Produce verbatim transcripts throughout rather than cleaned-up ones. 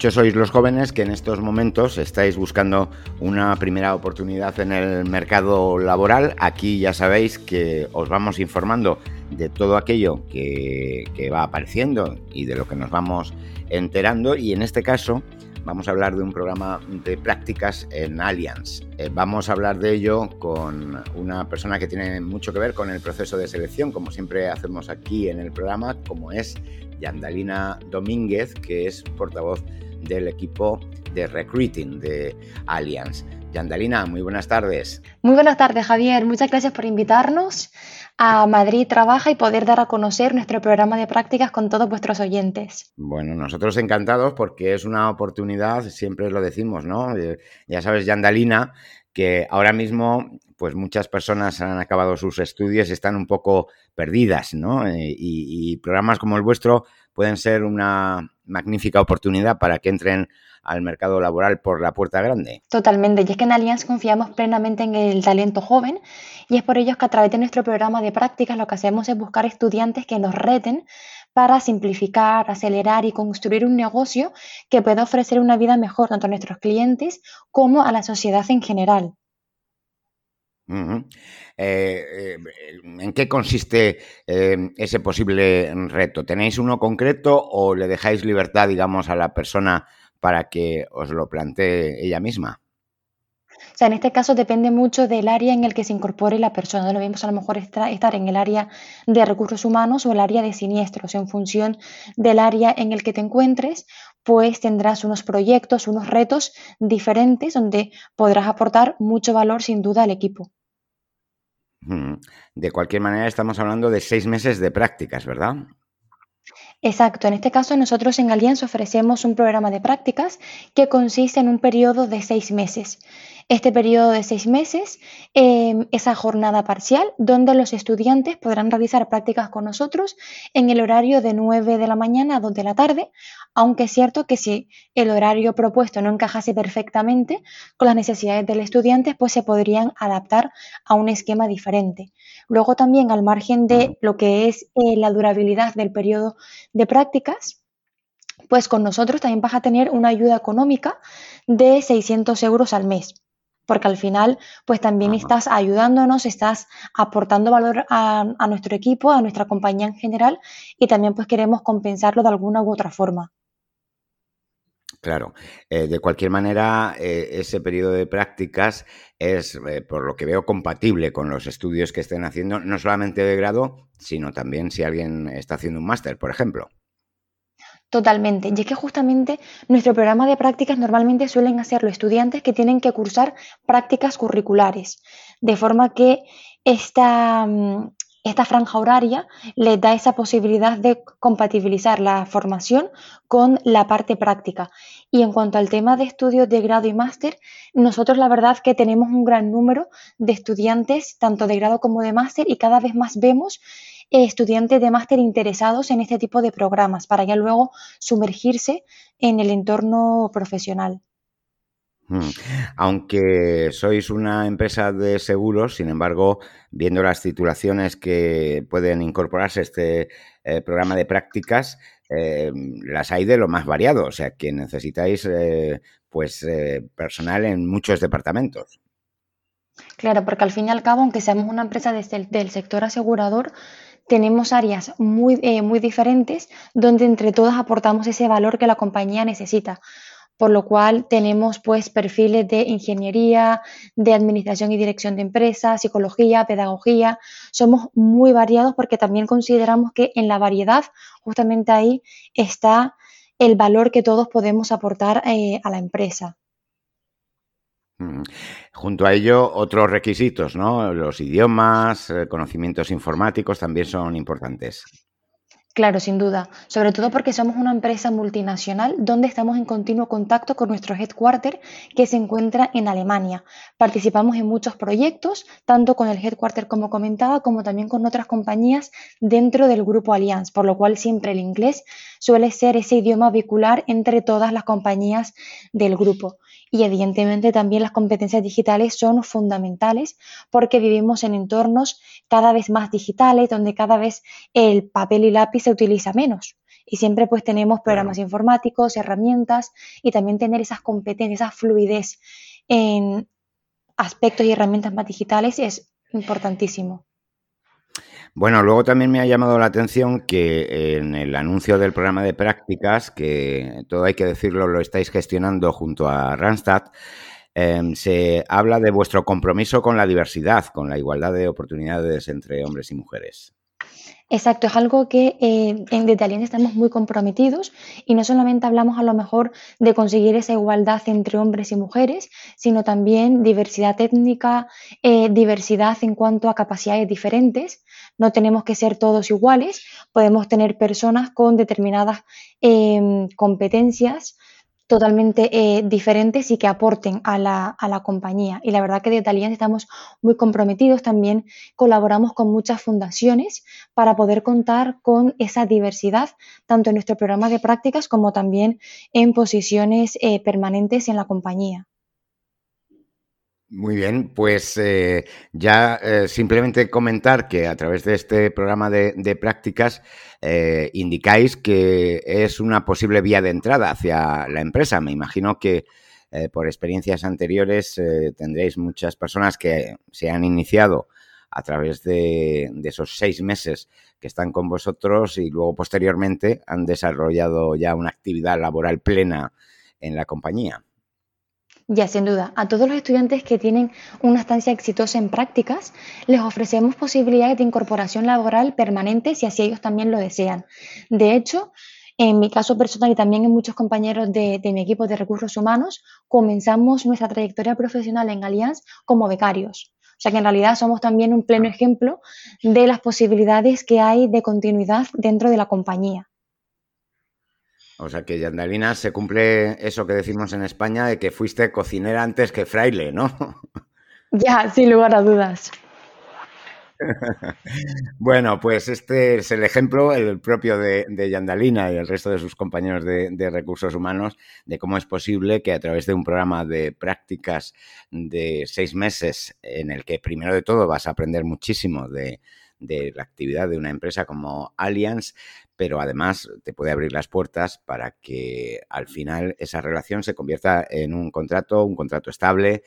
muchos sois los jóvenes que en estos momentos estáis buscando una primera oportunidad en el mercado laboral. Aquí ya sabéis que os vamos informando de todo aquello que, que va apareciendo y de lo que nos vamos enterando, y en este caso vamos a hablar de un programa de prácticas en Allianz. Eh, vamos a hablar de ello con una persona que tiene mucho que ver con el proceso de selección, como siempre hacemos aquí en el programa, como es Yandalina Domínguez, que es portavoz del equipo de recruiting de Allianz. Yandalina, muy buenas tardes. Muy buenas tardes, Javier. Muchas gracias por invitarnos a Madrid Trabaja y poder dar a conocer nuestro programa de prácticas con todos vuestros oyentes. Bueno, nosotros encantados porque es una oportunidad, siempre lo decimos, ¿no? Eh, ya sabes, Yandalina, que ahora mismo pues muchas personas han acabado sus estudios y están un poco perdidas, ¿no? Eh, y, y programas como el vuestro pueden ser una magnífica oportunidad para que entren al mercado laboral por la puerta grande. Totalmente, y es que en Allianz confiamos plenamente en el talento joven, y es por ello que a través de nuestro programa de prácticas lo que hacemos es buscar estudiantes que nos reten para simplificar, acelerar y construir un negocio que pueda ofrecer una vida mejor tanto a nuestros clientes como a la sociedad en general. Uh-huh. Eh, eh, ¿En qué consiste eh, ese posible reto? ¿Tenéis uno concreto o le dejáis libertad, digamos, a la persona para que os lo plantee ella misma? O sea, en este caso depende mucho del área en el que se incorpore la persona. No lo mismo a lo mejor estar en el área de recursos humanos o el área de siniestros. En función del área en el que te encuentres, pues tendrás unos proyectos, unos retos diferentes donde podrás aportar mucho valor sin duda al equipo. De cualquier manera, estamos hablando de seis meses de prácticas, ¿verdad? Exacto. En este caso, nosotros en Allianz ofrecemos un programa de prácticas que consiste en un periodo de seis meses. Este periodo de seis meses eh, es a jornada parcial, donde los estudiantes podrán realizar prácticas con nosotros en el horario de nueve de la mañana a dos de la tarde, aunque es cierto que si el horario propuesto no encajase perfectamente con las necesidades del estudiante, pues se podrían adaptar a un esquema diferente. Luego también, al margen de lo que es eh, la durabilidad del periodo de prácticas, pues con nosotros también vas a tener una ayuda económica de seiscientos euros al mes, porque al final pues también Ajá. estás ayudándonos, estás aportando valor a, a nuestro equipo, a nuestra compañía en general, y también pues queremos compensarlo de alguna u otra forma. Claro. Eh, de cualquier manera, eh, ese periodo de prácticas es, eh, por lo que veo, compatible con los estudios que estén haciendo, no solamente de grado, sino también si alguien está haciendo un máster, por ejemplo. Totalmente. Y es que justamente nuestro programa de prácticas normalmente suelen hacerlo estudiantes que tienen que cursar prácticas curriculares, de forma que esta, esta franja horaria les da esa posibilidad de compatibilizar la formación con la parte práctica. Y en cuanto al tema de estudios de grado y máster, nosotros la verdad que tenemos un gran número de estudiantes, tanto de grado como de máster, y cada vez más vemos estudiantes de máster interesados en este tipo de programas para ya luego sumergirse en el entorno profesional. Aunque sois una empresa de seguros, sin embargo, viendo las titulaciones que pueden incorporarse a este eh, programa de prácticas, eh, las hay de lo más variado, o sea que necesitáis eh, pues eh, personal en muchos departamentos. Claro, porque al fin y al cabo, aunque seamos una empresa desde el, del sector asegurador, tenemos áreas muy, eh, muy diferentes donde entre todas aportamos ese valor que la compañía necesita. Por lo cual tenemos pues perfiles de ingeniería, de administración y dirección de empresas, psicología, pedagogía. Somos muy variados porque también consideramos que en la variedad justamente ahí está el valor que todos podemos aportar eh, a la empresa. Mm. Junto a ello, otros requisitos, ¿no? Los idiomas, eh, conocimientos informáticos también son importantes. Claro, sin duda, sobre todo porque somos una empresa multinacional donde estamos en continuo contacto con nuestro headquarter que se encuentra en Alemania. Participamos en muchos proyectos, tanto con el headquarter como comentaba, como también con otras compañías dentro del grupo Allianz, por lo cual siempre el inglés suele ser ese idioma vehicular entre todas las compañías del grupo. Y evidentemente también las competencias digitales son fundamentales porque vivimos en entornos cada vez más digitales, donde cada vez el papel y lápiz se utiliza menos. Y siempre pues tenemos Claro. programas informáticos, herramientas y también tener esas competencias, esa fluidez en aspectos y herramientas más digitales es importantísimo. Bueno, luego también me ha llamado la atención que en el anuncio del programa de prácticas, que todo hay que decirlo, lo estáis gestionando junto a Randstad, eh, se habla de vuestro compromiso con la diversidad, con la igualdad de oportunidades entre hombres y mujeres. Exacto, es algo que eh, en desde Alianza estamos muy comprometidos y no solamente hablamos a lo mejor de conseguir esa igualdad entre hombres y mujeres, sino también diversidad étnica, eh, diversidad en cuanto a capacidades diferentes. No tenemos que ser todos iguales, podemos tener personas con determinadas eh, competencias totalmente eh, diferentes y que aporten a la, a la compañía. Y la verdad que desde Alianza estamos muy comprometidos, también colaboramos con muchas fundaciones para poder contar con esa diversidad, tanto en nuestro programa de prácticas como también en posiciones eh, permanentes en la compañía. Muy bien, pues eh, ya eh, simplemente comentar que a través de este programa de, de prácticas eh, indicáis que es una posible vía de entrada hacia la empresa. Me imagino que eh, por experiencias anteriores eh, tendréis muchas personas que se han iniciado a través de, de esos seis meses que están con vosotros y luego posteriormente han desarrollado ya una actividad laboral plena en la compañía. Ya, sin duda, a todos los estudiantes que tienen una estancia exitosa en prácticas, les ofrecemos posibilidades de incorporación laboral permanente si así ellos también lo desean. De hecho, en mi caso personal y también en muchos compañeros de, de mi equipo de recursos humanos, comenzamos nuestra trayectoria profesional en Allianz como becarios. O sea que en realidad somos también un pleno ejemplo de las posibilidades que hay de continuidad dentro de la compañía. O sea que, Yandalina, se cumple eso que decimos en España de que fuiste cocinera antes que fraile, ¿no? Ya, sin lugar a dudas. Bueno, pues este es el ejemplo, el propio de, de Yandalina y el resto de sus compañeros de, de recursos humanos, de cómo es posible que a través de un programa de prácticas de seis meses, en el que primero de todo vas a aprender muchísimo de, de la actividad de una empresa como Allianz, pero además te puede abrir las puertas para que al final esa relación se convierta en un contrato, un contrato estable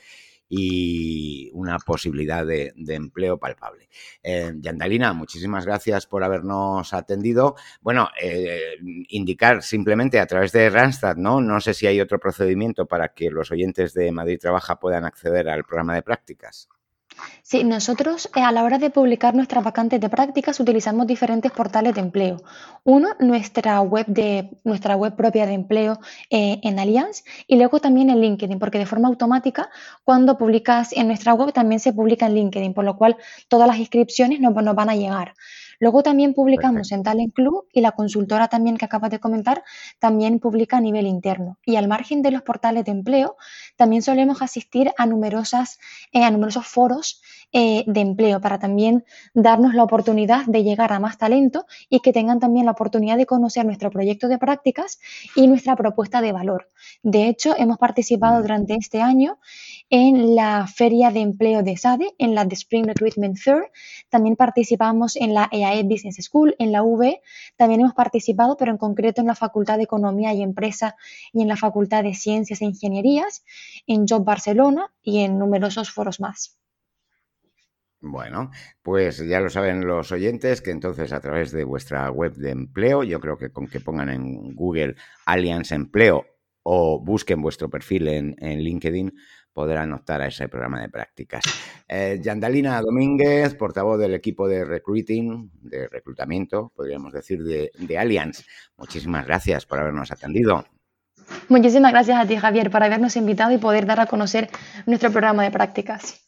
y una posibilidad de, de empleo palpable. Eh, Yandalina, muchísimas gracias por habernos atendido. Bueno, eh, indicar simplemente a través de Randstad, ¿no? No sé si hay otro procedimiento para que los oyentes de Madrid Trabaja puedan acceder al programa de prácticas. Sí, nosotros eh, a la hora de publicar nuestras vacantes de prácticas utilizamos diferentes portales de empleo. Uno, nuestra web de nuestra web propia de empleo eh, en Allianz y luego también en LinkedIn, porque de forma automática cuando publicas en nuestra web también se publica en LinkedIn, por lo cual todas las inscripciones nos, nos van a llegar. Luego también publicamos Perfecto. en Talent Club y la consultora también que acabas de comentar también publica a nivel interno. Y al margen de los portales de empleo, también solemos asistir a, numerosas, eh, a numerosos foros eh, de empleo para también darnos la oportunidad de llegar a más talento y que tengan también la oportunidad de conocer nuestro proyecto de prácticas y nuestra propuesta de valor. De hecho, hemos participado Mm. durante este año en la Feria de Empleo de SADE, en la The Spring Recruitment Fair. También participamos en la E A E Business School, en la U B. También hemos participado, pero en concreto en la Facultad de Economía y Empresa y en la Facultad de Ciencias e Ingenierías, en Job Barcelona y en numerosos foros más. Bueno, pues ya lo saben los oyentes que entonces a través de vuestra web de empleo, yo creo que con que pongan en Google Allianz Empleo o busquen vuestro perfil en, en LinkedIn, podrán optar a ese programa de prácticas. Eh, Yandalina Domínguez, portavoz del equipo de recruiting, de reclutamiento, podríamos decir, de, de Allianz. Muchísimas gracias por habernos atendido. Muchísimas gracias a ti, Javier, por habernos invitado y poder dar a conocer nuestro programa de prácticas.